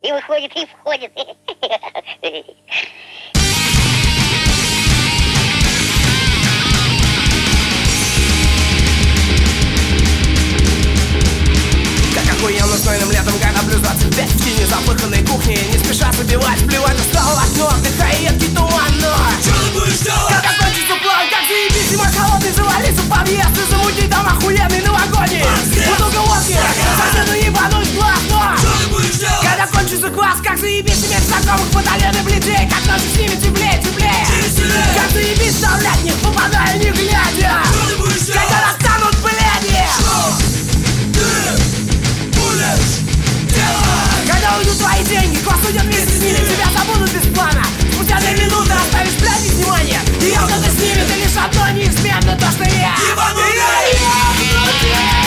И выходит, и входит. Охуенно знойным летом, когда плюс 25 в тени запыханной кухни. Не спеша забивать, плевать, устал в окно, вдыхая едкий туман. Но чё ты будешь делать? как окончится план, как заебись, зимой холодный, завалиться в подъезд и замутить там охуенный новогодний. Бутылка водки, соседу ебануть в глаз. Но чё ты будешь делать? когда кончится класс, как заебись иметь знакомых батальон и бледей. Как ночью с ними теплее, теплее. Как заебись вставлять в них, попадая не глядя. Чё ты будешь делать? Когда настанут бляди. Когда уйдут твои деньги, класс уйдет вместе с ними, тебя забудут без плана. Спустя 2 минуты оставишь, блядь, без внимания. И я кто-то снимет, и лишь одно неизменно то, что я. Ебанутый! Я ебнутый!